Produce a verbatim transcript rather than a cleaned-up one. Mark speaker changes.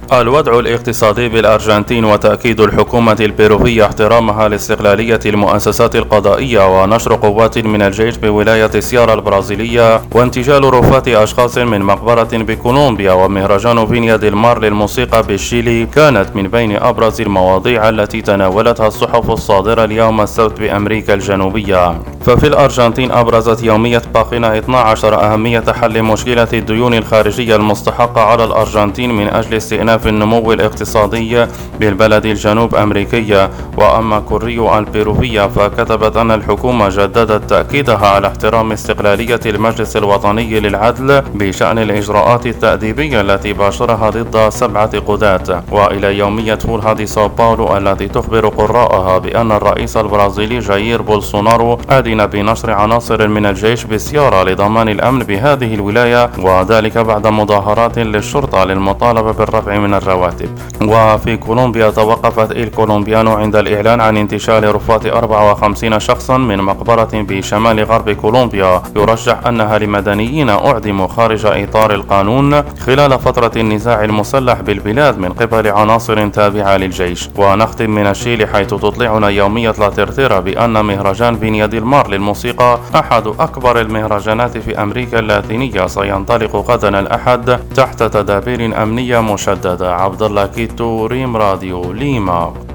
Speaker 1: الوضع الاقتصادي بالأرجنتين وتأكيد الحكومة البيروفية احترامها لاستقلالية المؤسسات القضائية ونشر قوات من الجيش بولاية سيارا البرازيلية وانتشال رفات أشخاص من مقبرة بكولومبيا ومهرجان فينيا ديل مار للموسيقى بالشيلي كانت من بين أبرز المواضيع التي تناولتها الصحف الصادرة اليوم السبت بأمريكا الجنوبية. ففي الأرجنتين أبرزت يومية باقنا اثنا عشر أهمية حل مشكلة الديون الخارجية المستحقة على الأرجنتين من أجل استئناف النمو الاقتصادي بالبلد الجنوب أمريكية. وأما كوريو البيروفية فكتبت أن الحكومة جددت تأكيدها على احترام استقلالية المجلس الوطني للعدل بشأن الإجراءات التأديبية التي باشرها ضد سبعة قضاة. وإلى يومية فولها دي ساو باولو التي تخبر قراءها بأن الرئيس البرازيلي جاير بولسونارو أذن بنشر عناصر من الجيش بسيارة لضمان الأمن بهذه الولاية، وذلك بعد مظاهرات للشرطة للمطالبة بالرفع من الرواتب. وفي كولومبيا توقفت إل كولومبيانو عند الإعلان عن انتشال رفات أربعة وخمسين شخصا من مقبرة بشمال غرب كولومبيا يرجح أنها لمدنيين أعدموا خارج إطار القانون خلال فترة النزاع المسلح بالبلاد من قبل عناصر تابعة للجيش. ونختم من الشيلي حيث تطلعنا يومية لا ترتيرا بأن مهرجان فينيا ديل مار للموسيقى أحد أكبر المهرجانات في أمريكا اللاتينية سينطلق غدا الأحد تحت تدابير أمنية مشددة. عبد الله كيتو، ريم راديو، ليما.